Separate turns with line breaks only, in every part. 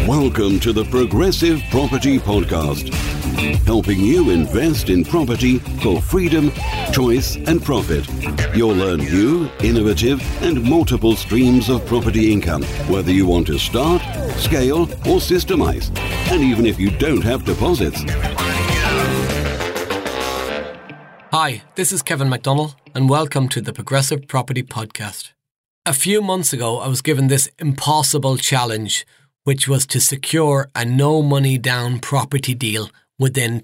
Welcome to the Progressive Property Podcast, helping you invest in property for freedom, choice and profit. You'll learn new, innovative and multiple streams of property income, whether you want to start, scale or systemize, and even if you don't have deposits.
Hi, this is Kevin McDonald and welcome to the Progressive Property Podcast. A few months ago, I was given this impossible challenge, which was to secure a no money down property deal within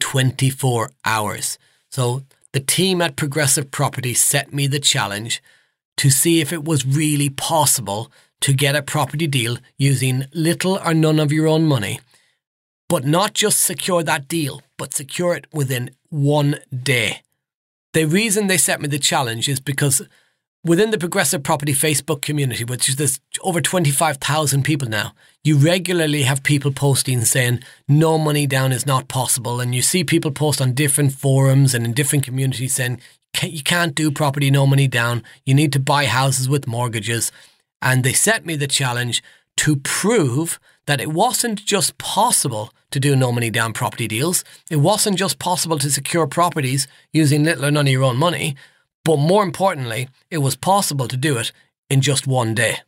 24 hours. So the team at Progressive Property set me the challenge to see if it was really possible to get a property deal using little or none of your own money, but not just secure that deal, but secure it within 1 day. The reason they set me the challenge is because within the Progressive Property Facebook community, which is there's over 25,000 people now, you regularly have people posting saying no money down is not possible. And you see people post on different forums and in different communities saying you can't do property no money down. You need to buy houses with mortgages. And they set me the challenge to prove that it wasn't just possible to do no money down property deals. It wasn't just possible to secure properties using little or none of your own money. But more importantly, it was possible to do it in just 1 day.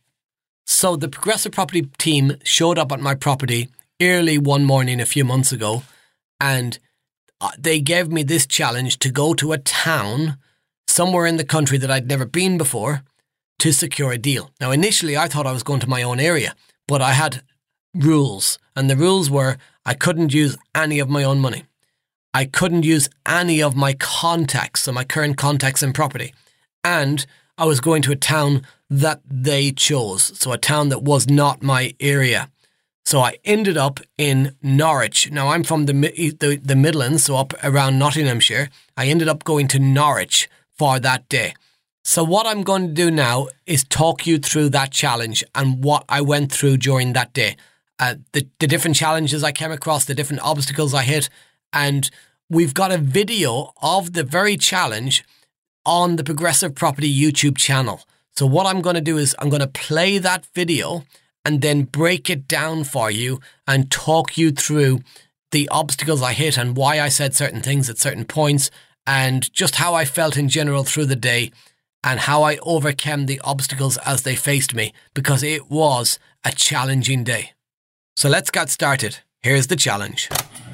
So the Progressive Property team showed up at my property early one morning a few months ago, and they gave me this challenge to go to a town somewhere in the country that I'd never been before to secure a deal. Now, initially, I thought I was going to my own area, but I had rules, and the rules were I couldn't use any of my own money. I couldn't use any of my contacts, so my current contacts in property. And I was going to a town that they chose, so a town that was not my area. So I ended up in Norwich. Now, I'm from the Midlands, so up around Nottinghamshire. I ended up going to Norwich for that day. So what I'm going to do now is talk you through that challenge and what I went through during that day. The different challenges I came across, the different obstacles I hit, and we've got a video of the very challenge on the Progressive Property YouTube channel. So what I'm going to do is I'm going to play that video and then break it down for you and talk you through the obstacles I hit and why I said certain things at certain points and just how I felt in general through the day and how I overcame the obstacles as they faced me, because it was a challenging day. So let's get started. Here's the challenge.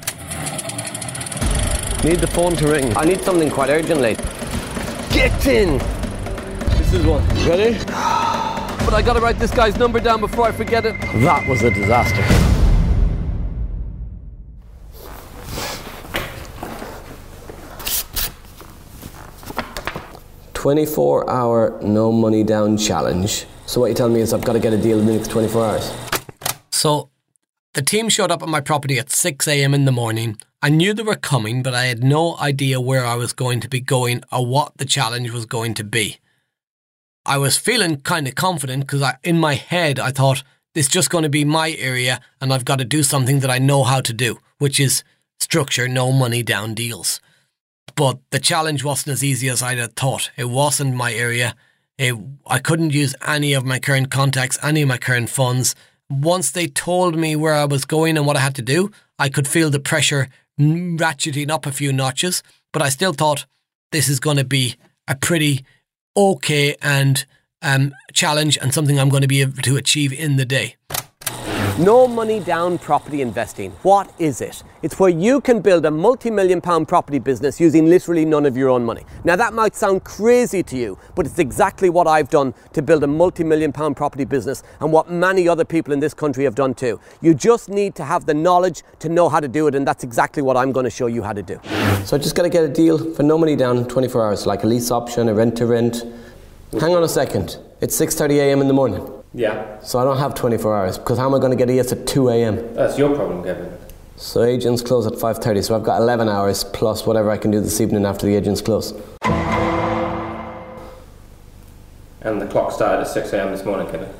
Need the phone to ring.
I need something quite urgently.
Get in! This is one. Ready?
But I gotta write this guy's number down before I forget it.
That was a disaster.
"24-hour no money down challenge." So what you telling me is I've got to get a deal in the next 24 hours?
So the team showed up at my property at 6 a.m. in the morning. I knew they were coming, but I had no idea where I was going to be going or what the challenge was going to be. I was feeling kind of confident because in my head I thought, it's just going to be my area and I've got to do something that I know how to do, which is structure no money down deals. But the challenge wasn't as easy as I had thought. It wasn't my area. I couldn't use any of my current contacts, any of my current funds. Once they told me where I was going and what I had to do, I could feel the pressure ratcheting up a few notches, but I still thought this is going to be a pretty okay and challenge and something I'm going to be able to achieve in the day.
No money down property investing. What is it? It's where you can build a multi-million-pound property business using literally none of your own money. Now that might sound crazy to you, but it's exactly what I've done to build a multi-million-pound property business and what many other people in this country have done too. You just need to have the knowledge to know how to do it, and that's exactly what I'm going to show you how to do. So I just got to get a deal for no money down 24 hours, like a lease option, a rent to rent. Hang on a second. It's 6:30 a.m. in the morning.
Yeah.
So I don't have 24 hours, because how am I going to get a yes at 2 a.m?
That's your problem, Kevin.
So agents close at 5:30, so I've got 11 hours plus whatever I can do this evening after the agents close.
And the clock started at 6 a.m. this morning, Kevin.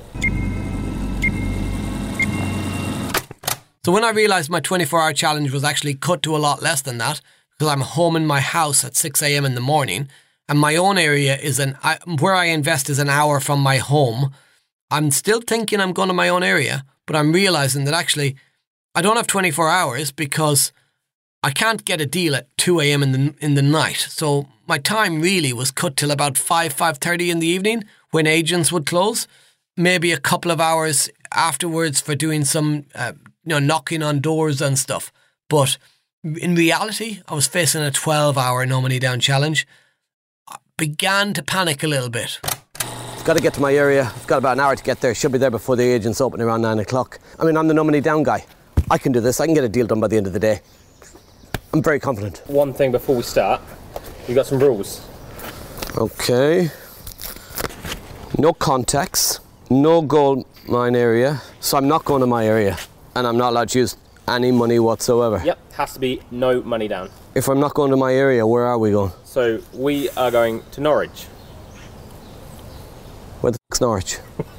So when I realised my 24-hour challenge was actually cut to a lot less than that, because I'm home in my house at 6 a.m. in the morning, and my own area is where I invest is an hour from my home, I'm still thinking I'm going to my own area, but I'm realising that actually I don't have 24 hours because I can't get a deal at 2 a.m. in the night. So my time really was cut till about 5:30 in the evening when agents would close. Maybe a couple of hours afterwards for doing some, knocking on doors and stuff. But in reality, I was facing a 12-hour no money down challenge. I began to panic a little bit.
I've got to get to my area. I've got about an hour to get there. Should be there before the agents open around 9 o'clock. I mean, I'm the no money down guy. I can do this. I can get a deal done by the end of the day. I'm very confident.
One thing before we start, you've got some rules.
Okay. No contacts. No gold mine area. So I'm not going to my area. And I'm not allowed to use any money whatsoever.
Yep, has to be no money down.
If I'm not going to my area, where are we going?
So we are going to Norwich.
Where the fuck's Norwich?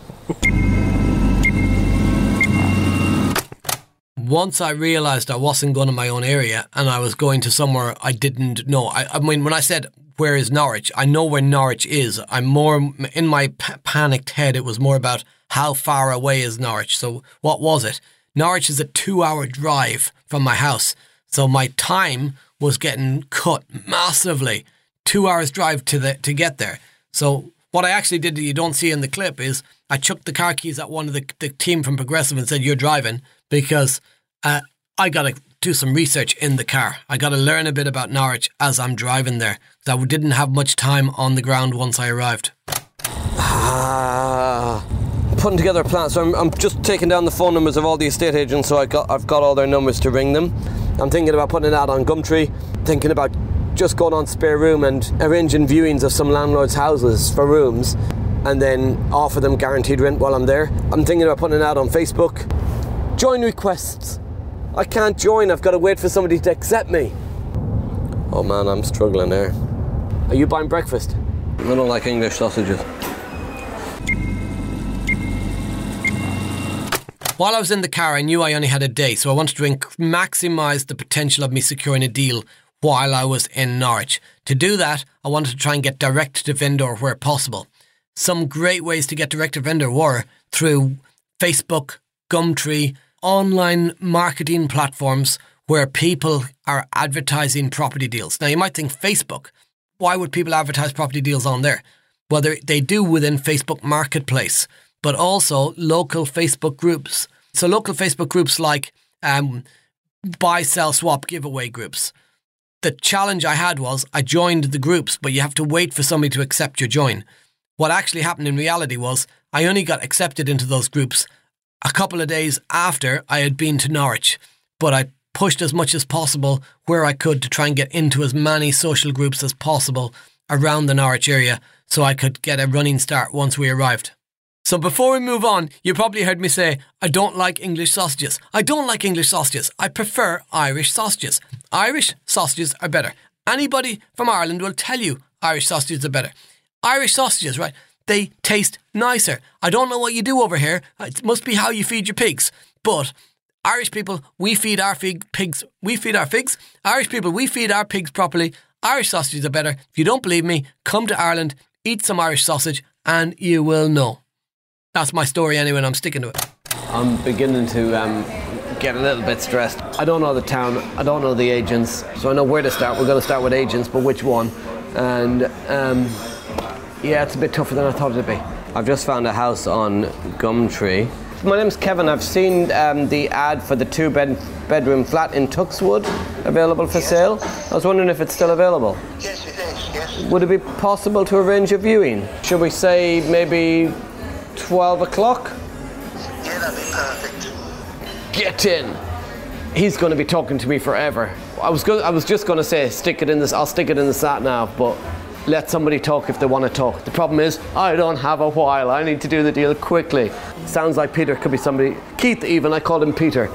Once I realised I wasn't going to my own area and I was going to somewhere I didn't know. I mean, when I said, where is Norwich? I know where Norwich is. I'm more, in my panicked head, it was more about how far away is Norwich. So what was it? Norwich is a 2-hour drive from my house. So my time was getting cut massively. 2 hours drive to get there. So what I actually did that you don't see in the clip is I chucked the car keys at one of the team from Progressive and said, you're driving, because I got to do some research in the car. I got to learn a bit about Norwich as I'm driving there. So I didn't have much time on the ground once I arrived.
Putting together a plan. So I'm just taking down the phone numbers of all the estate agents, so I've got all their numbers to ring them. I'm thinking about putting it out on Gumtree, thinking about just going on Spare Room and arranging viewings of some landlords' houses for rooms and then offer them guaranteed rent while I'm there. I'm thinking about putting it out on Facebook. Join requests. I can't join, I've got to wait for somebody to accept me. Oh man, I'm struggling there. Are you buying breakfast? I don't like English sausages.
While I was in the car, I knew I only had a day, so I wanted to maximise the potential of me securing a deal while I was in Norwich. To do that, I wanted to try and get direct to vendor where possible. Some great ways to get direct to vendor were through Facebook, Gumtree, online marketing platforms where people are advertising property deals. Now, you might think Facebook. Why would people advertise property deals on there? Well, they do within Facebook Marketplace, but also local Facebook groups. So local Facebook groups like buy, sell, swap, giveaway groups. The challenge I had was I joined the groups, but you have to wait for somebody to accept your join. What actually happened in reality was I only got accepted into those groups a couple of days after I had been to Norwich, but I pushed as much as possible where I could to try and get into as many social groups as possible around the Norwich area so I could get a running start once we arrived. So before we move on, you probably heard me say, I don't like English sausages. I don't like English sausages. I prefer Irish sausages. Irish sausages are better. Anybody from Ireland will tell you Irish sausages are better. Irish sausages, right? They taste nicer. I don't know what you do over here. It must be how you feed your pigs. But Irish people, we feed our pigs. We feed our figs. Irish people, we feed our pigs properly. Irish sausages are better. If you don't believe me, come to Ireland, eat some Irish sausage, and you will know. That's my story anyway, and I'm sticking to it.
I'm beginning to get a little bit stressed. I don't know the town, I don't know the agents, so I know where to start. We're going to start with agents, but which one? And yeah, it's a bit tougher than I thought it'd be. I've just found a house on Gumtree. My name's Kevin. I've seen the ad for the 2-bedroom flat in Tuxwood available for sale. I was wondering if it's still available.
Yes, it is, yes.
Would it be possible to arrange a viewing? Should we say maybe 12 o'clock?
Yeah, that'd be perfect.
Get in. He's going to be talking to me forever. I was just going to say I'll stick it in the sat nav, but let somebody talk if they want to talk. The problem is I don't have a while. I need to do the deal quickly. Sounds like Peter could be somebody. Keith even, I called him Peter.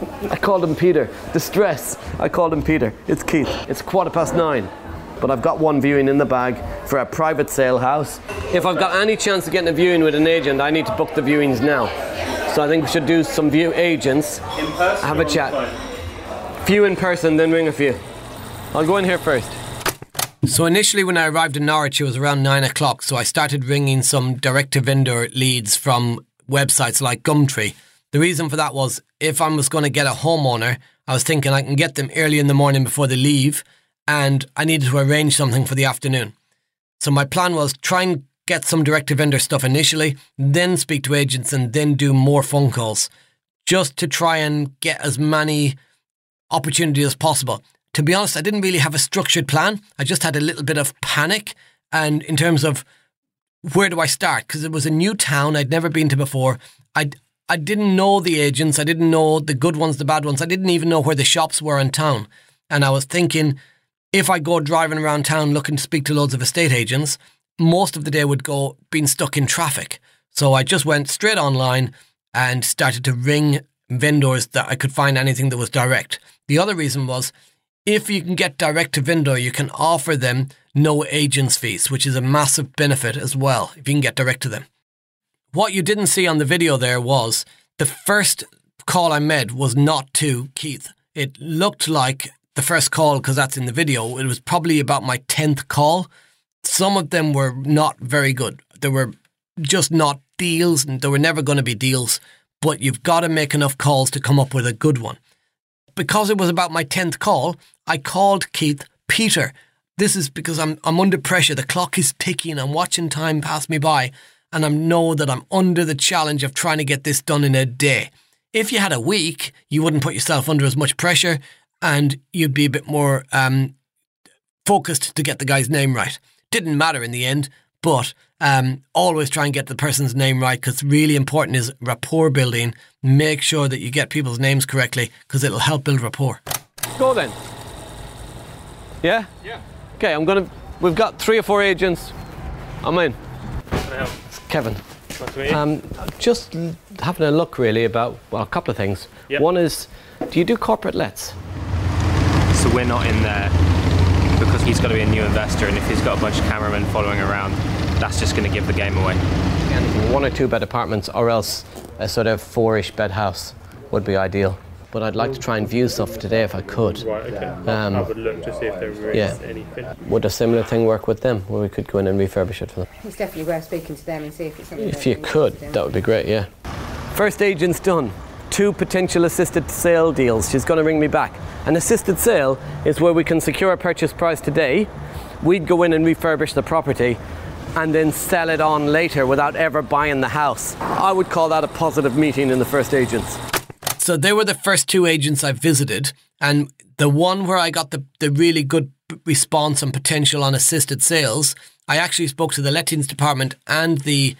The stress. I called him Peter. It's Keith. It's 9:15. But I've got one viewing in the bag for a private sale house. If I've got any chance of getting a viewing with an agent, I need to book the viewings now. So I think we should do some agents,
In person,
have a chat. Few in person, then ring a few. I'll go in here first.
So initially when I arrived in Norwich, it was around 9 o'clock. So I started ringing some direct-to-vendor leads from websites like Gumtree. The reason for that was if I was going to get a homeowner, I was thinking I can get them early in the morning before they leave, and I needed to arrange something for the afternoon. So my plan was try and get some direct-to-vendor stuff initially, then speak to agents and then do more phone calls just to try and get as many opportunities as possible. To be honest, I didn't really have a structured plan. I just had a little bit of panic, and in terms of where do I start? Because it was a new town I'd never been to before. I didn't know the agents. I didn't know the good ones, the bad ones. I didn't even know where the shops were in town. And I was thinking, if I go driving around town looking to speak to loads of estate agents, most of the day would go being stuck in traffic. So I just went straight online and started to ring vendors that I could find anything that was direct. The other reason was, if you can get direct to vendor, you can offer them no agents fees, which is a massive benefit as well, if you can get direct to them. What you didn't see on the video there was the first call I made was not to Keith. It looked like the first call, because that's in the video, it was probably about my 10th call. Some of them were not very good. They were just not deals, and they were never going to be deals, but you've got to make enough calls to come up with a good one. Because it was about my 10th call, I called Keith Peter. This is because I'm under pressure. The clock is ticking. I'm watching time pass me by, and I know that I'm under the challenge of trying to get this done in a day. If you had a week, you wouldn't put yourself under as much pressure, and you'd be a bit more focused to get the guy's name right. Didn't matter in the end, but always try and get the person's name right, because really important is rapport building. Make sure that you get people's names correctly, because it'll help build rapport.
Let's go then. Yeah?
Yeah.
Okay, we've got 3 or 4 agents. I'm in.
Help.
It's Kevin.
Nice to meet you.
Just having a look really about, well, a couple of things.
Yep.
One is, do you do corporate lets?
So we're not in there because he's got to be a new investor, and if he's got a bunch of cameramen following around, that's just going to give the game away.
Anything 1 or 2 bed apartments, or else a sort of 4-ish bed house would be ideal. But I'd like to try and view stuff today if I could.
Right, okay. I would look to see if there is anything.
Would a similar thing work with them, where we could go in and refurbish it for them?
It's definitely worth speaking to them and see if it's something.
If you could, that would be great, yeah. First agent's done. 2 potential assisted sale deals. She's going to ring me back. An assisted sale is where we can secure a purchase price today. We'd go in and refurbish the property and then sell it on later without ever buying the house. I would call that a positive meeting in the first agents.
So they were the first 2 agents I visited, and the one where I got the really good response and potential on assisted sales, I actually spoke to the lettings department and the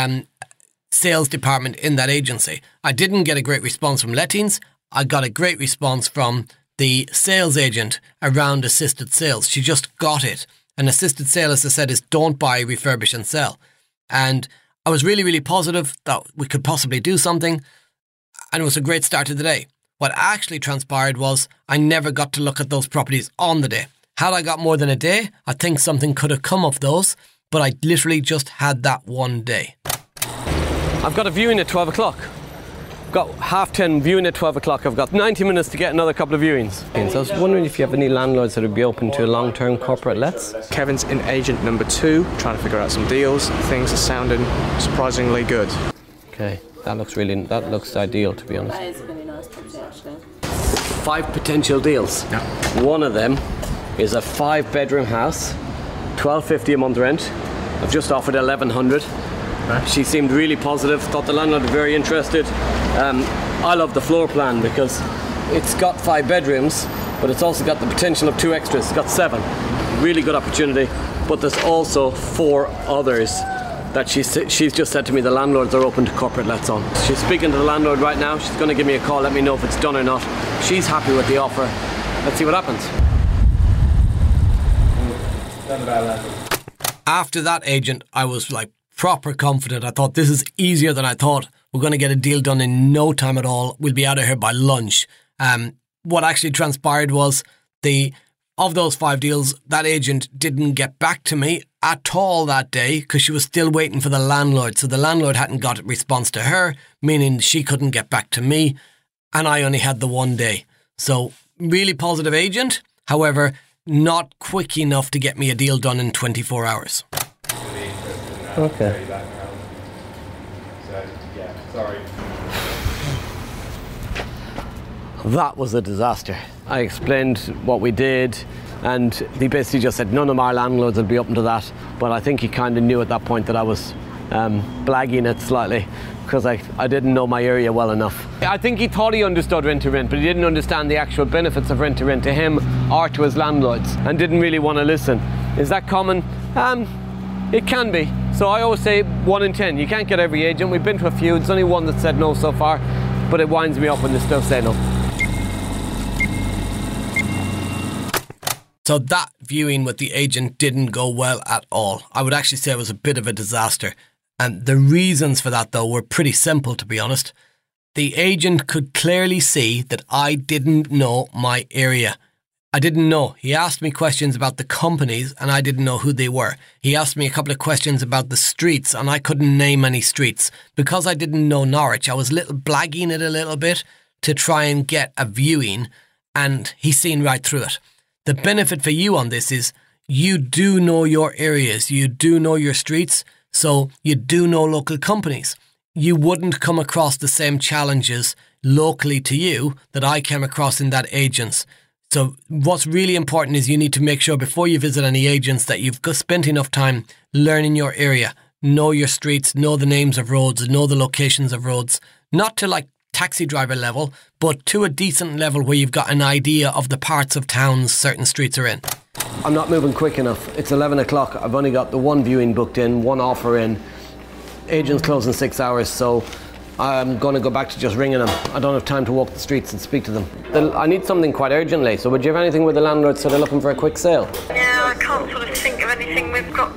sales department in that agency. I didn't get a great response from lettings. I got a great response from the sales agent around assisted sales. She just got it. An assisted sale, as I said, is don't buy, refurbish and sell. And I was really, really positive that we could possibly do something. And it was a great start to the day. What actually transpired was I never got to look at those properties on the day. Had I got more than a day, I think something could have come of those, but I literally just had that one day.
I've got a viewing at 12 o'clock. I've got 10:30 viewing at 12 o'clock. I've got 90 minutes to get another couple of viewings. So I was wondering if you have any landlords that would be open to long-term corporate lets?
Kevin's in agent number 2, trying to figure out some deals. Things are sounding surprisingly good.
Okay, that looks ideal, to be honest.
That is a really nice property, actually.
5 potential deals.
Yeah.
One of them is a 5-bedroom house, $1,250 a month rent. I've just offered $1,100. Right. She seemed really positive, thought the landlord was very interested. I love the floor plan because it's got 5 bedrooms, but it's also got the potential of 2 extras. It's got 7. Really good opportunity, but there's also 4 others that she's just said to me the landlords are open to corporate lets on. She's speaking to the landlord right now. She's going to give me a call, let me know if it's done or not. She's happy with the offer. Let's see what happens.
After that agent, I was like proper confident. I thought this is easier than I thought. We're going to get a deal done in no time at all. We'll be out of here by lunch. What actually transpired was of those 5 deals, that agent didn't get back to me at all that day because she was still waiting for the landlord. So the landlord hadn't got a response to her, meaning she couldn't get back to me, and I only had the 1 day. So really positive agent, however, not quick enough to get me a deal done in 24 hours.
Okay.
Yeah, sorry.
That was a disaster. I explained what we did, and he basically just said none of our landlords would be open to that. But I think he kind of knew at that point that I was blagging it slightly, because I didn't know my area well enough. I think he thought he understood rent to rent, but he didn't understand the actual benefits of rent to him or to his landlords, and didn't really want to listen. Is that common? It can be. So I always say 1 in 10. You can't get every agent. We've been to a few. There's only one that said no so far, but it winds me up when they still say no.
So that viewing with the agent didn't go well at all. I would actually say it was a bit of a disaster. And the reasons for that, though, were pretty simple, to be honest. The agent could clearly see that I didn't know my area. I didn't know. He asked me questions about the companies and I didn't know who they were. He asked me a couple of questions about the streets and I couldn't name any streets. Because I didn't know Norwich, I was blagging it a little bit to try and get a viewing, and he's seen right through it. The benefit for you on this is you do know your areas, you do know your streets, so you do know local companies. You wouldn't come across the same challenges locally to you that I came across in that agent's. So what's really important is you need to make sure before you visit any agents that you've spent enough time learning your area, know your streets, know the names of roads, know the locations of roads, not to like taxi driver level, but to a decent level where you've got an idea of the parts of towns certain streets are in.
I'm not moving quick enough. It's 11 o'clock. I've only got the one viewing booked in, one offer in. Agent's closing 6 hours, so I'm going to go back to just ringing them. I don't have time to walk the streets and speak to them. I need something quite urgently, so would you have anything where the landlords sort of looking for a quick sale?
Yeah, I can't sort of think of anything we've got.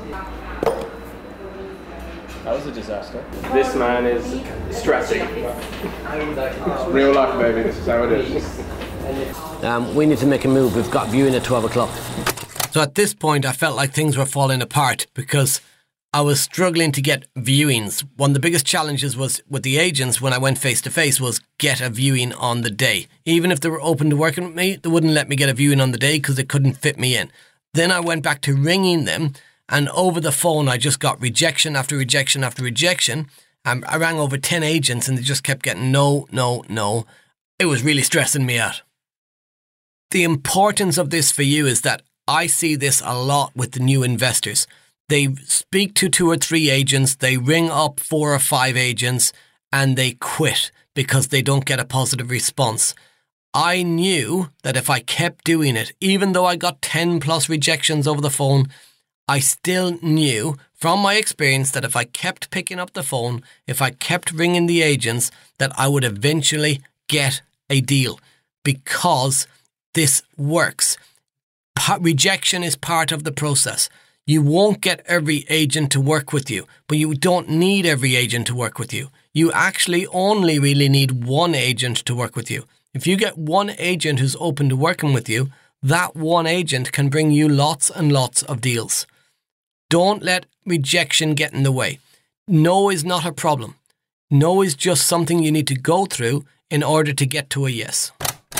That was a disaster. This man is stressing.
It's real life, baby. This is how it is.
We need to make a move. We've got viewing at 12 o'clock.
So at this point, I felt like things were falling apart because I was struggling to get viewings. One of the biggest challenges was with the agents when I went face to face was get a viewing on the day. Even if they were open to working with me, they wouldn't let me get a viewing on the day because they couldn't fit me in. Then I went back to ringing them, and over the phone I just got rejection after rejection after rejection. I rang over 10 agents and they just kept getting no, no, no. It was really stressing me out. The importance of this for you is that I see this a lot with the new investors. They speak to 2 or 3 agents, they ring up 4 or 5 agents, and they quit because they don't get a positive response. I knew that if I kept doing it, even though I got 10 plus rejections over the phone, I still knew from my experience that if I kept picking up the phone, if I kept ringing the agents, that I would eventually get a deal because this works. Rejection is part of the process. You won't get every agent to work with you, but you don't need every agent to work with you. You actually only really need one agent to work with you. If you get one agent who's open to working with you, that one agent can bring you lots and lots of deals. Don't let rejection get in the way. No is not a problem. No is just something you need to go through in order to get to a yes.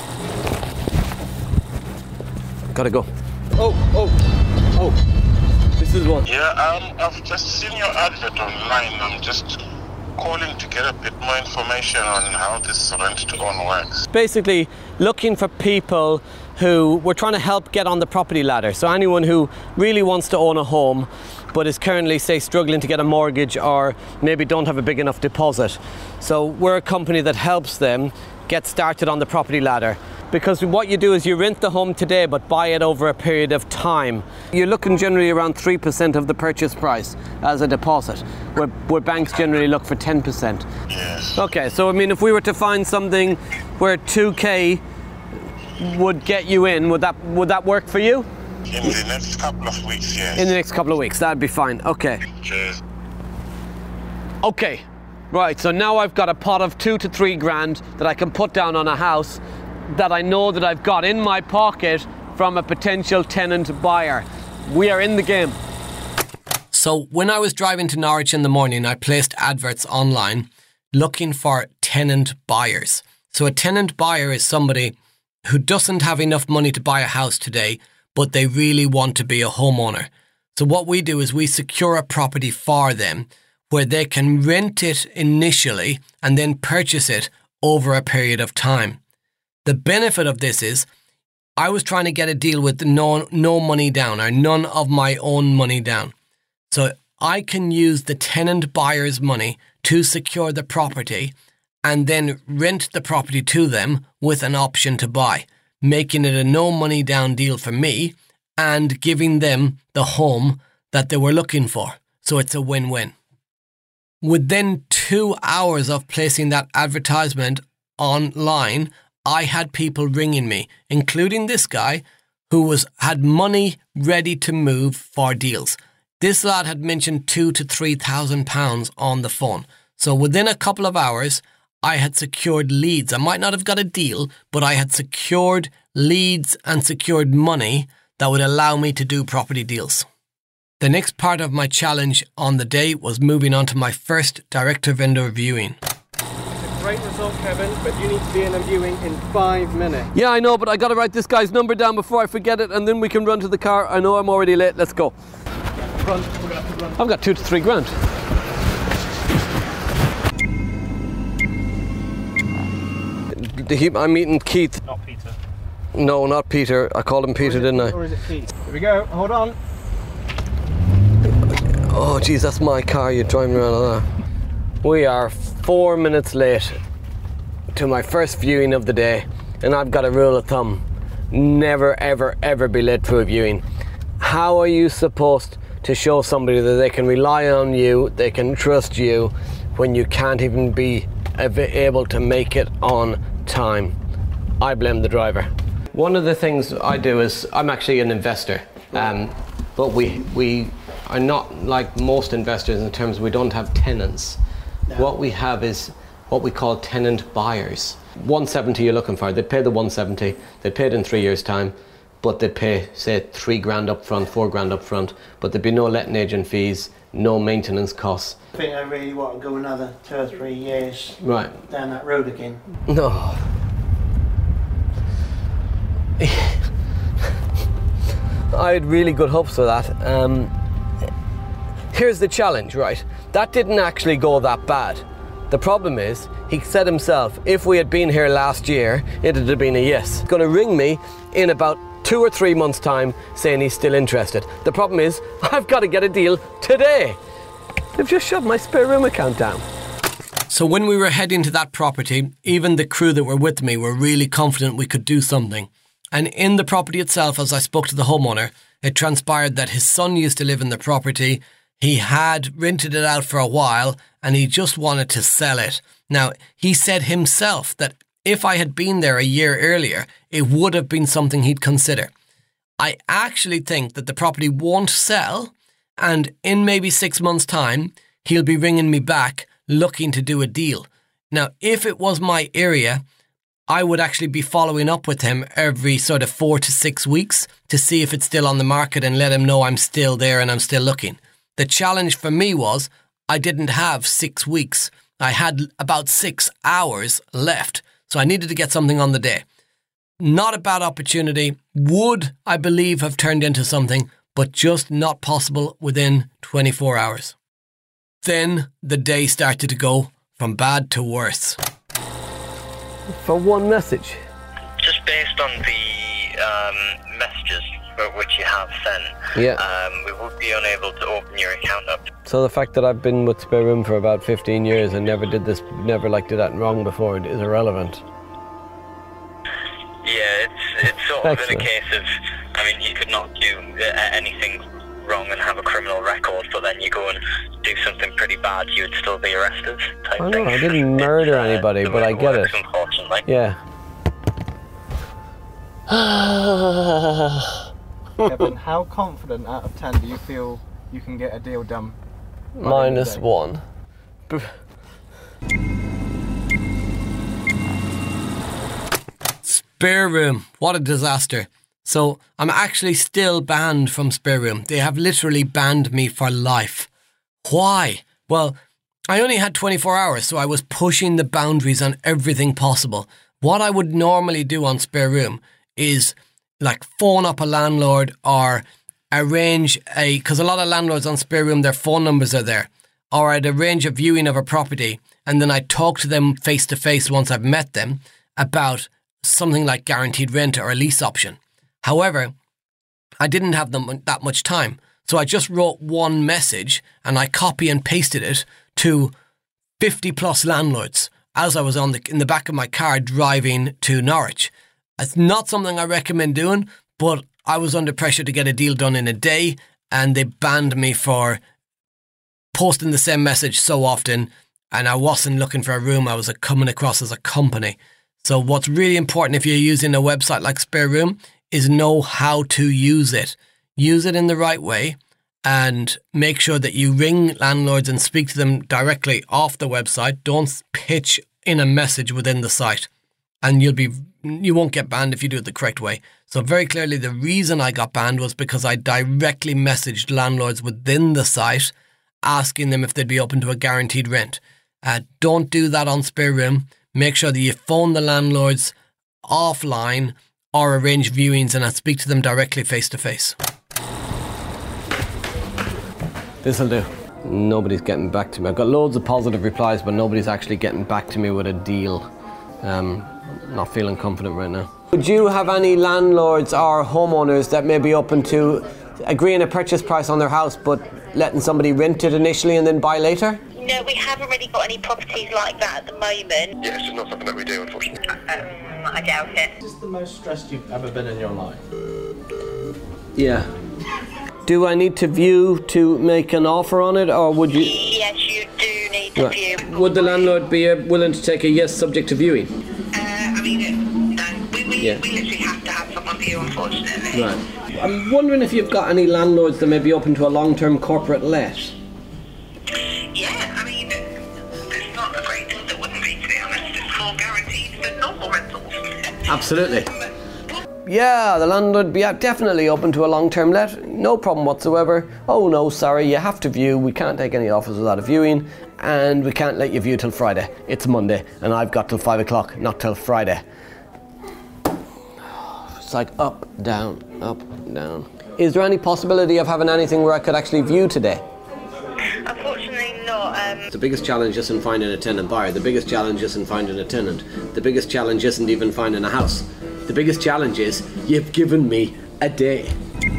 Gotta go.
Oh. This is one.
Yeah, I've just seen your advert online. I'm just calling to get a bit more information on how this rent to own works.
Basically, looking for people who we're trying to help get on the property ladder. So anyone who really wants to own a home but is currently, say, struggling to get a mortgage or maybe don't have a big enough deposit. So we're a company that helps them get started on the property ladder. Because what you do is you rent the home today but buy it over a period of time. You're looking generally around 3% of the purchase price as a deposit, where banks generally look for 10%.
Yes.
Okay, so I mean, if we were to find something where 2k would get you in, would that work for you?
In the next couple of weeks, yes.
In the next couple of weeks, that'd be fine. Okay.
Cheers.
Okay, right, so now I've got a pot of 2 to 3 grand that I can put down on a house that I know that I've got in my pocket from a potential tenant buyer. We are in the game.
So when I was driving to Norwich in the morning, I placed adverts online looking for tenant buyers. So a tenant buyer is somebody who doesn't have enough money to buy a house today, but they really want to be a homeowner. So what we do is we secure a property for them where they can rent it initially and then purchase it over a period of time. The benefit of this is I was trying to get a deal with no money down, or none of my own money down. So I can use the tenant buyer's money to secure the property and then rent the property to them with an option to buy, making it a no money down deal for me and giving them the home that they were looking for. So it's a win-win. Within 2 hours of placing that advertisement online, I had people ringing me, including this guy who had money ready to move for deals. This lad had mentioned £2,000 to £3,000 on the phone. So within a couple of hours, I had secured leads. I might not have got a deal, but I had secured leads and secured money that would allow me to do property deals. The next part of my challenge on the day was moving on to my first direct-to-vendor viewing.
Great result, Kevin, but you need to be in a viewing in 5 minutes.
Yeah, I know, but I got to write this guy's number down before I forget it, and then we can run to the car. I know I'm already late. Let's go.
Run. We're gonna have to run.
I've got 2 to 3 grand. I'm meeting Keith.
Not Peter.
No, not Peter. I called him Peter, didn't I?
Or is it Keith? Here we go. Hold on.
Oh, geez, that's my car. You're driving around on that. We are 4 minutes late to my first viewing of the day, and I've got a rule of thumb: never, ever, ever be late for a viewing. How are you supposed to show somebody that they can rely on you, they can trust you, when you can't even be able to make it on time? I blame the driver. One of the things I do is, I'm actually an investor, but we are not like most investors in terms of we don't have tenants. No. What we have is what we call tenant buyers. 170 you're looking for, they'd pay the 170, they'd pay it in 3 years' time, but they'd pay, say, 3 grand up front, 4 grand up front, but there'd be no letting agent fees, no maintenance costs.
I think I really want to go another 2 or 3 years down that road again.
No. I had really good hopes for that. Here's the challenge, right? That didn't actually go that bad. The problem is, he said himself, if we had been here last year, it'd have been a yes. He's going to ring me in about 2 or 3 months' time saying he's still interested. The problem is, I've got to get a deal today. They've just shut my spare room account down.
So when we were heading to that property, even the crew that were with me were really confident we could do something. And in the property itself, as I spoke to the homeowner, it transpired that his son used to live in the property. He had rented it out for a while and he just wanted to sell it. Now, he said himself that if I had been there a year earlier, it would have been something he'd consider. I actually think that the property won't sell, and in maybe 6 months' time, he'll be ringing me back looking to do a deal. Now, if it was my area, I would actually be following up with him every sort of 4 to 6 weeks to see if it's still on the market and let him know I'm still there and I'm still looking. The challenge for me was I didn't have 6 weeks. I had about 6 hours left, so I needed to get something on the day. Not a bad opportunity. Would, I believe, have turned into something, but just not possible within 24 hours. Then the day started to go from bad to worse.
For one message?
Just based on the messages which you have sent, we would be unable to open your account up.
So the fact that I've been with Spare Room for about 15 years and never did that wrong before is irrelevant.
Yeah, it's sort of in a case of, I mean, you could not do anything wrong and have a criminal record, but then you go and do something pretty bad, you would still be arrested type
I know,
thing.
I didn't murder anybody, but I get it.
Unfortunately.
Yeah.
Kevin, how confident out of 10 do you feel you can get a deal done?
-1.
Spare Room, what a disaster. So I'm actually still banned from Spare Room. They have literally banned me for life. Why? Well, I only had 24 hours, so I was pushing the boundaries on everything possible. What I would normally do on Spare Room is like phone up a landlord or arrange because a lot of landlords on Spare Room, their phone numbers are there. or I'd arrange a viewing of a property and then I'd talk to them face to face once I've met them about something like guaranteed rent or a lease option. However, I didn't have that much time. So I just wrote one message and I copy and pasted it to 50 plus landlords as I was in the back of my car driving to Norwich. It's not something I recommend doing, but I was under pressure to get a deal done in a day and they banned me for posting the same message so often, and I wasn't looking for a room, I was coming across as a company. So what's really important if you're using a website like Spare Room is know how to use it. Use it in the right way and make sure that you ring landlords and speak to them directly off the website. Don't pitch in a message within the site, and you won't get banned if you do it the correct way. So very clearly the reason I got banned was because I directly messaged landlords within the site asking them if they'd be open to a guaranteed rent. Don't do that on Spare Room. Make sure that you phone the landlords offline or arrange viewings and speak to them directly face to face. This'll do. Nobody's getting back to me. I've got loads of positive replies, but nobody's actually getting back to me with a deal. Not feeling confident right now. Would you have any landlords or homeowners that may be open to agreeing a purchase price on their house but letting somebody rent it initially and then buy later?
No, we haven't really got any properties like that at the moment.
Yeah, it's just not something that we do, unfortunately.
I doubt it.
Is this the most stressed you've ever been in your life?
Yeah. Do I need to view to make an offer on it, or would you?
Yes, you do need to view.
Would the landlord be willing to take a yes subject to viewing?
I mean, no, we literally have to have someone view, unfortunately.
Right. I'm wondering if you've got any landlords that may be open to a long-term corporate let.
Yeah, I mean, there's not a great deal that wouldn't be, to be honest. It's more guaranteed than normal rentals.
Absolutely. Yeah, the landlord would be definitely open to a long-term let. No problem whatsoever. Oh no, sorry, you have to view. We can't take any offers without a viewing, and we can't let you view till Friday. It's Monday, and I've got till 5 o'clock, not till Friday. It's like up, down, up, down. Is there any possibility of having anything where I could actually view today?
Unfortunately not.
The biggest challenge isn't finding a tenant buyer. The biggest challenge isn't finding a tenant. The biggest challenge isn't even finding a house. The biggest challenge is you've given me a day.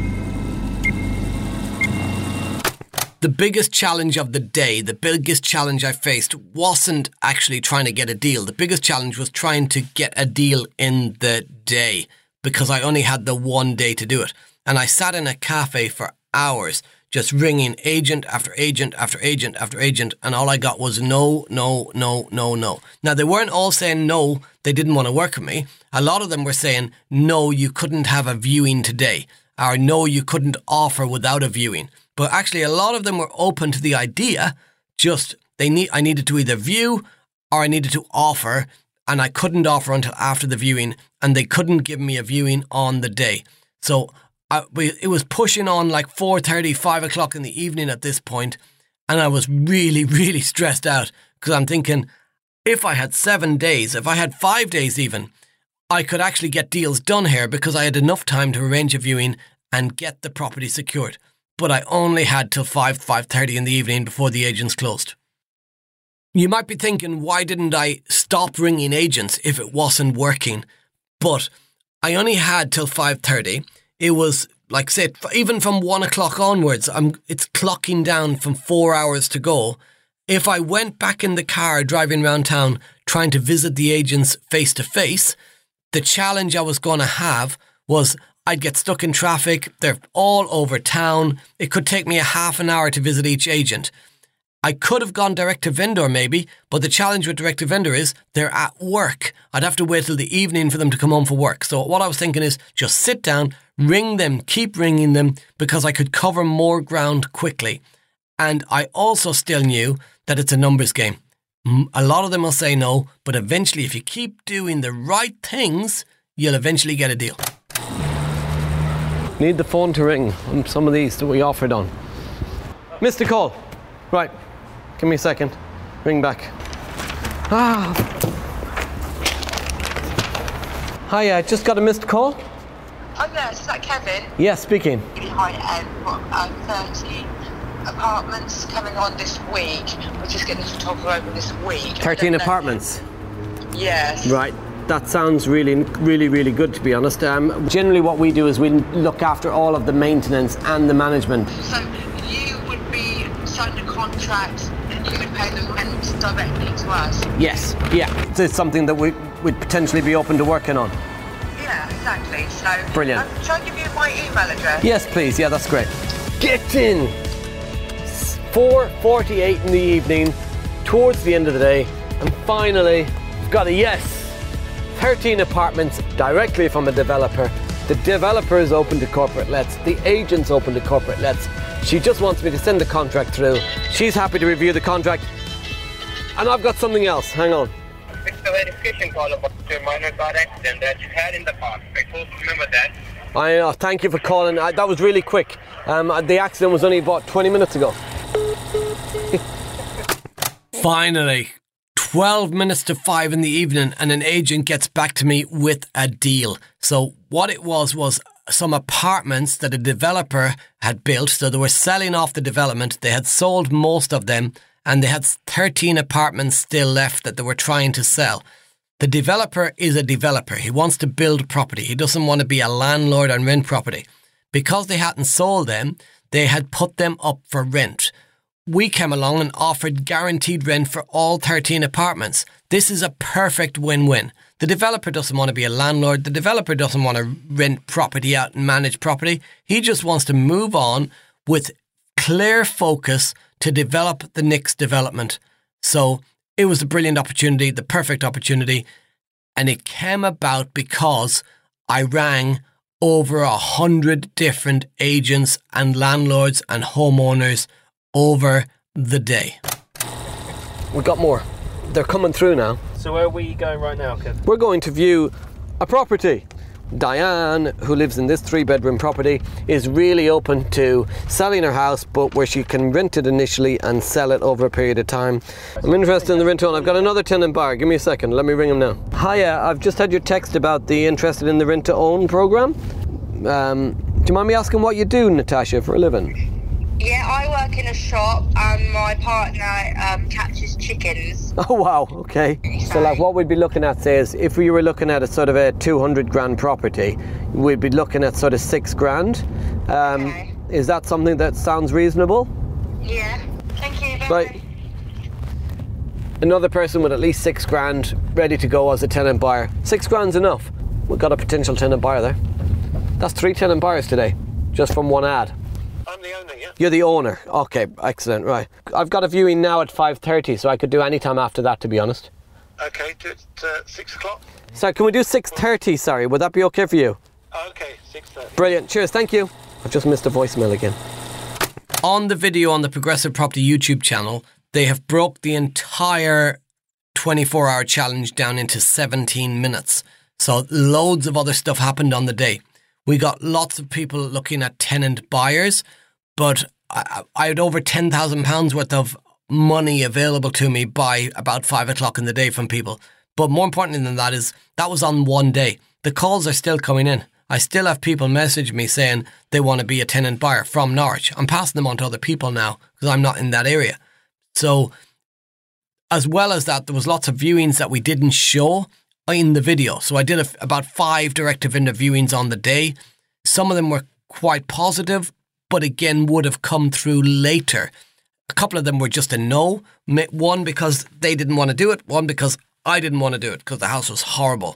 The biggest challenge of the day, the biggest challenge I faced wasn't actually trying to get a deal. The biggest challenge was trying to get a deal in the day because I only had the one day to do it. And I sat in a cafe for hours just ringing agent after agent after agent after agent, and all I got was no, no, no, no, no. Now, they weren't all saying no, they didn't want to work with me. A lot of them were saying, no, you couldn't have a viewing today, or no, you couldn't offer without a viewing. But actually, a lot of them were open to the idea, just I needed to either view or I needed to offer, and I couldn't offer until after the viewing, and they couldn't give me a viewing on the day. So it was pushing on like 4:30, 5 o'clock in the evening at this point, and I was really, really stressed out because I'm thinking, if I had 7 days, if I had 5 days even, I could actually get deals done here because I had enough time to arrange a viewing and get the property secured. But I only had till 5:30 in the evening before the agents closed. You might be thinking, why didn't I stop ringing agents if it wasn't working? But I only had till 5:30. It was, like I said, even from 1 o'clock onwards, it's clocking down from 4 hours to go. If I went back in the car driving around town trying to visit the agents face to face, the challenge I was going to have was I'd get stuck in traffic. They're all over town. It could take me a half an hour to visit each agent. I could have gone direct to vendor maybe, but the challenge with direct to vendor is they're at work. I'd have to wait till the evening for them to come home for work. So what I was thinking is just sit down, ring them, keep ringing them, because I could cover more ground quickly. And I also still knew that it's a numbers game. A lot of them will say no, but eventually if you keep doing the right things, you'll eventually get a deal. Need the phone to ring on some of these that we offered on. Missed a call. Right. Give me a second. Ring back. Hi, I just got a missed call.
Oh yes, is that Kevin?
Yes, speaking.
Hi, 30 apartments coming on this week. We're just getting the photographer over this week.
13 apartments?
Yes.
Right. That sounds really, really, really good, to be honest. Generally what we do is we look after all of the maintenance and the management.
So you would be signing a contract and you would pay the rent directly to us?
Yes, yeah. It's something that we'd potentially be open to working on.
Yeah, exactly. So
brilliant.
Shall I give you my email address?
Yes, please. Yeah, that's great. Get in! 4:48 in the evening, towards the end of the day, and finally, we've got a yes. 13 apartments directly from a developer. The developer is open to corporate lets. The agent's open to corporate lets. She just wants me to send the contract through. She's happy to review the contract. And I've got something else. Hang on.
It's a verification call about your minor car accident that you had in the past. I hope you remember that.
I know. Thank you for calling. That was really quick. The accident was only about 20 minutes ago.
Finally. 12 minutes to 5 in the evening and an agent gets back to me with a deal. So what it was some apartments that a developer had built. So they were selling off the development. They had sold most of them and they had 13 apartments still left that they were trying to sell. The developer is a developer. He wants to build property. He doesn't want to be a landlord and rent property. Because they hadn't sold them, they had put them up for rent. We came along and offered guaranteed rent for all 13 apartments. This is a perfect win-win. The developer doesn't want to be a landlord. The developer doesn't want to rent property out and manage property. He just wants to move on with clear focus to develop the next development. So it was a brilliant opportunity, the perfect opportunity. And it came about because I rang over 100 different agents and landlords and homeowners over the day.
We've got more. They're coming through now.
So where are we going right now, Kev?
We're going to view a property. Diane, who lives in this 3-bedroom property, is really open to selling her house, but where she can rent it initially and sell it over a period of time. I'm interested in the rent to own. I've got another tenant buyer. Give me a second. Let me ring him now. Hiya, I've just had your text about the interested in the rent to own program. Do you mind me asking what you do, Natasha, for a living?
Yeah, I work in a shop and my partner catches chickens.
Oh wow, okay. So like what we'd be looking at, say, is if we were looking at a sort of a 200 grand property, we'd be looking at sort of 6 grand.
Okay.
Is that something that sounds reasonable?
Yeah, thank you. Bye.
Right. Another person with at least 6 grand ready to go as a tenant buyer. 6 grand's enough. We've got a potential tenant buyer there. That's 3 tenant buyers today, just from one ad.
I'm the owner, yeah.
You're the owner. Okay, excellent, right. I've got a viewing now at 5:30, so I could do any time after that, to be honest.
Okay, do it 6 o'clock.
Sorry, can we do 6:30, sorry? Would that be okay for you?
Okay, 6:30.
Brilliant, cheers, thank you. I've just missed a voicemail again.
On the video on the Progressive Property YouTube channel, they have broke the entire 24-hour challenge down into 17 minutes. So loads of other stuff happened on the day. We got lots of people looking at tenant buyers, but I had over £10,000 worth of money available to me by about 5 o'clock in the day from people. But more importantly than that is that was on one day. The calls are still coming in. I still have people message me saying they want to be a tenant buyer from Norwich. I'm passing them on to other people now because I'm not in that area. So as well as that, there was lots of viewings that we didn't show in the video. So I did about 5 direct-to-vendor viewings on the day. Some of them were quite positive, but again would have come through later. A couple of them were just a no. One because they didn't want to do it. One because I didn't want to do it because the house was horrible.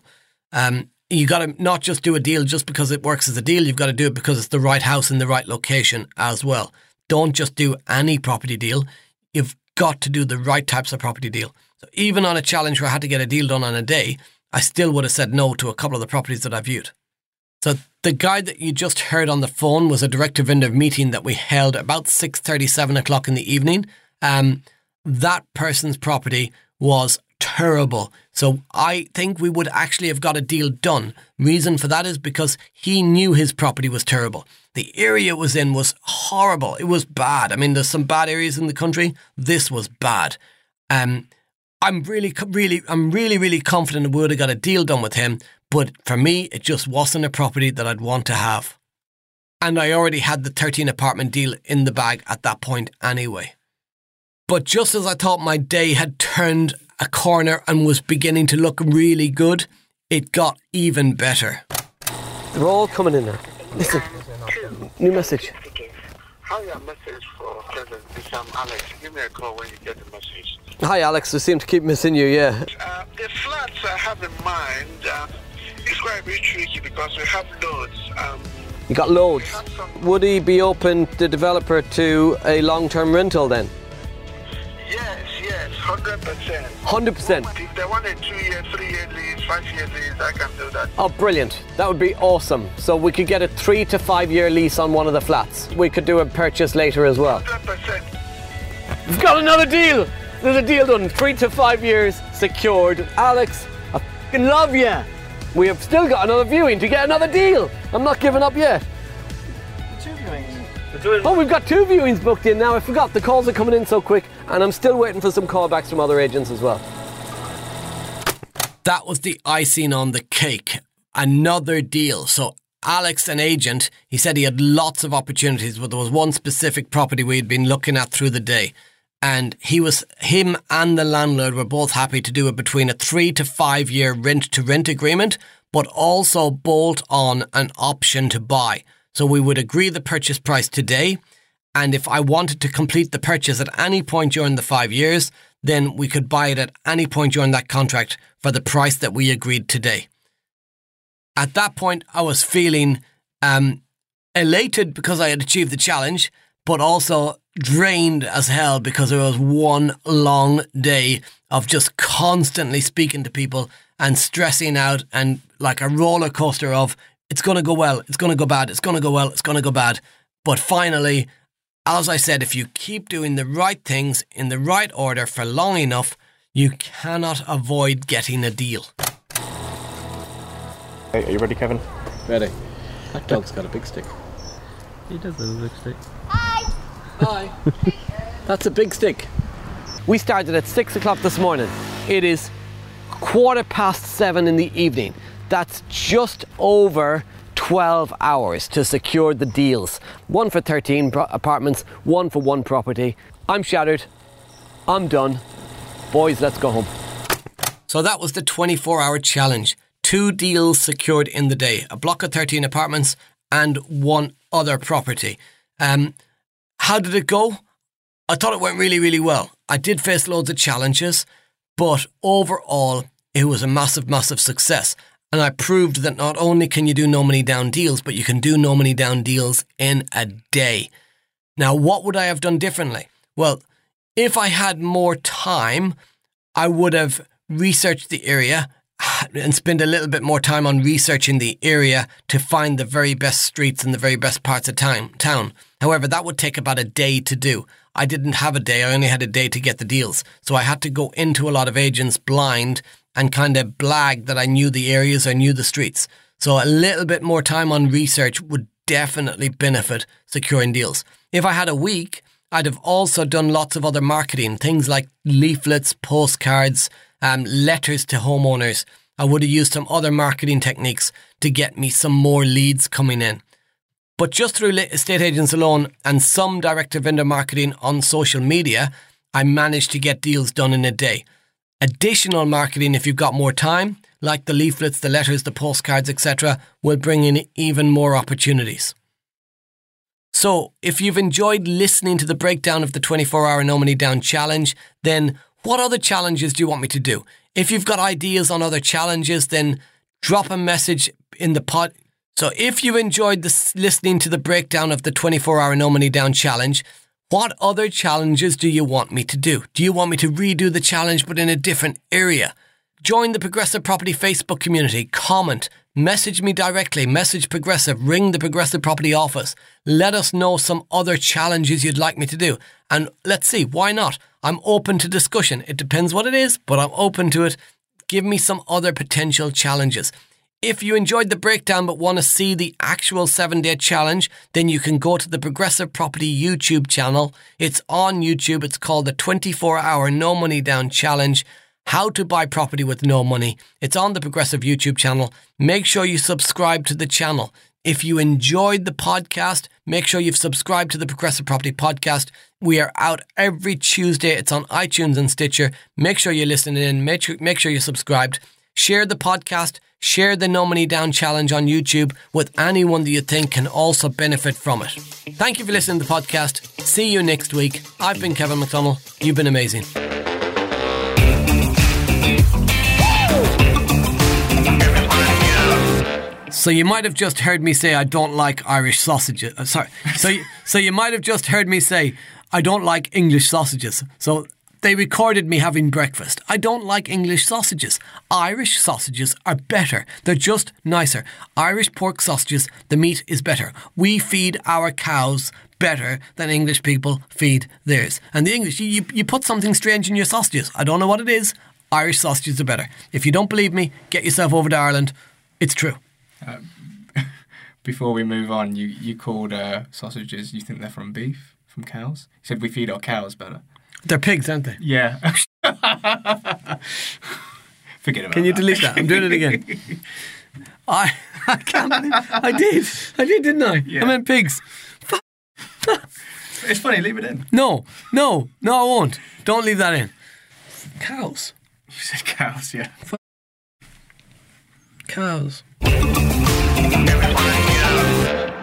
You got to not just do a deal just because it works as a deal. You've got to do it because it's the right house in the right location as well. Don't just do any property deal. You've got to do the right types of property deal. So even on a challenge where I had to get a deal done on a day, I still would have said no to a couple of the properties that I viewed. So the guy that you just heard on the phone was a direct-to-vendor meeting that we held about 6:30, 7 o'clock in the evening. That person's property was terrible. So I think we would actually have got a deal done. Reason for that is because he knew his property was terrible. The area it was in was horrible. It was bad. I mean, there's some bad areas in the country. This was bad. I'm really confident we would have got a deal done with him, but for me, it just wasn't a property that I'd want to have. and I already had the 13 apartment deal in the bag at that point anyway. But just as I thought my day had turned a corner and was beginning to look really good, it got even better.
They're all coming in now. Listen, new message.
Hi, a message for Kevin. It's Alex. Give me a call when you get the message.
Hi Alex, I seem to keep missing you, yeah.
The flats I have in mind, it's quite a bit tricky because we have loads.
You got loads. Would he be open, the developer, to a long-term rental then?
Yes, 100%.
100%?
If they want a 2-year, 3-year lease, 5-year lease, I can do that.
Oh, brilliant. That would be awesome. So we could get a 3 to 5 year lease on one of the flats. We could do a purchase later as well.
100%.
We've got another deal. There's a deal done. 3 to 5 years secured. Alex, I fucking love you. We have still got another viewing to get another deal. I'm not giving up yet.
2 viewings.
Oh, we've got 2 viewings booked in now. I forgot, the calls are coming in so quick, and I'm still waiting for some callbacks from other agents as well.
That was the icing on the cake. Another deal. So Alex, an agent, he said he had lots of opportunities, but there was one specific property we had been looking at through the day. And him and the landlord were both happy to do it between a 3 to 5 year rent-to-rent agreement, but also bolt on an option to buy. So we would agree the purchase price today, and if I wanted to complete the purchase at any point during the 5 years, then we could buy it at any point during that contract for the price that we agreed today. At that point, I was feeling elated because I had achieved the challenge, but also drained as hell because it was one long day of just constantly speaking to people and stressing out, and like a roller coaster of it's going to go well, it's going to go bad, it's going to go well, it's going to go bad. But finally, as I said, if you keep doing the right things in the right order for long enough, you cannot avoid getting a deal.
Hey, are you ready, Kevin?
Ready. That dog's got a big stick.
He does have a big stick.
Hi. That's a big stick. We started at 6 o'clock this morning. It is 7:15 in the evening. That's just over 12 hours to secure the deals. One for 13 apartments, one for one property. I'm shattered. I'm done. Boys, let's go home.
So that was the 24-hour challenge. 2 deals secured in the day. A block of 13 apartments and one other property. How did it go? I thought it went really, really well. I did face loads of challenges, but overall, it was a massive, massive success. And I proved that not only can you do no money down deals, but you can do no money down deals in a day. Now, what would I have done differently? Well, if I had more time, I would have researched the area and spend a little bit more time on researching the area to find the very best streets and the very best parts of town. However, that would take about a day to do. I didn't have a day. I only had a day to get the deals. So I had to go into a lot of agents blind and kind of blag that I knew the areas, I knew the streets. So a little bit more time on research would definitely benefit securing deals. If I had a week, I'd have also done lots of other marketing, things like leaflets, postcards, letters to homeowners. I would have used some other marketing techniques to get me some more leads coming in. But just through estate agents alone and some direct vendor marketing on social media, I managed to get deals done in a day. Additional marketing, if you've got more time, like the leaflets, the letters, the postcards, etc., will bring in even more opportunities. So, if you've enjoyed listening to the breakdown of the 24-hour No Money Down challenge, then what other challenges do you want me to do? If you've got ideas on other challenges, then drop a message in the pod. So, if you enjoyed listening to the breakdown of the 24-hour No Money Down challenge, what other challenges do you want me to do? Do you want me to redo the challenge but in a different area? Join the Progressive Property Facebook community, comment, message me directly, message Progressive, ring the Progressive Property office. Let us know some other challenges you'd like me to do. And let's see, why not? I'm open to discussion. It depends what it is, but I'm open to it. Give me some other potential challenges. If you enjoyed the breakdown but want to see the actual 7-day challenge, then you can go to the Progressive Property YouTube channel. It's on YouTube. It's called the 24-hour No Money Down Challenge. How to buy property with no money. It's on the Progressive YouTube channel. Make sure you subscribe to the channel. If you enjoyed the podcast, make sure you've subscribed to the Progressive Property Podcast. We are out every Tuesday. It's on iTunes and Stitcher. Make sure you're listening in. Make sure you're subscribed. Share the podcast. Share the No Money Down Challenge on YouTube with anyone that you think can also benefit from it. Thank you for listening to the podcast. See you next week. I've been Kevin McDonald. You've been amazing. So you might have just heard me say I don't like Irish sausages. So you might have just heard me say I don't like English sausages. So they recorded me having breakfast. I don't like English sausages. Irish sausages are better. They're just nicer. Irish pork sausages, the meat is better. We feed our cows better than English people feed theirs. And the English, you put something strange in your sausages. I don't know what it is. Irish sausages are better. If you don't believe me, get yourself over to Ireland. It's true.
Before we move on, you called sausages, you think they're from beef, from cows? You said we feed our cows better.
They're pigs, aren't they?
Yeah. Forget about that.
Can you delete that? I'm doing it again. I can't believe I did, didn't I? Yeah. I meant pigs.
It's funny, leave it in.
No, I won't. Don't leave that in. Cows.
You said cows, yeah.
Cows.